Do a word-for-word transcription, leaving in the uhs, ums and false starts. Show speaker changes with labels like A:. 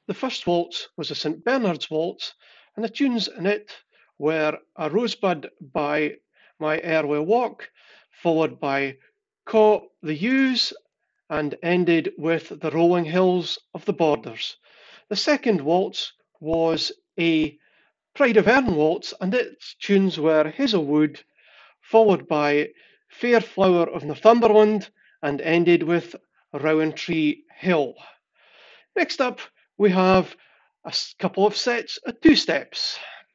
A: The first waltz was a Saint Bernard's Waltz, and the tunes in it were A Rosebud by My Early Walk, followed by Caw the Ewes, and ended with The Rolling Hills of the Borders. The second waltz was a Pride of Erin waltz, and its tunes were Hazelwood, followed by Fair Flower of Northumberland, and ended with Rowantree Hill. Next up, we have a couple of sets of two steps.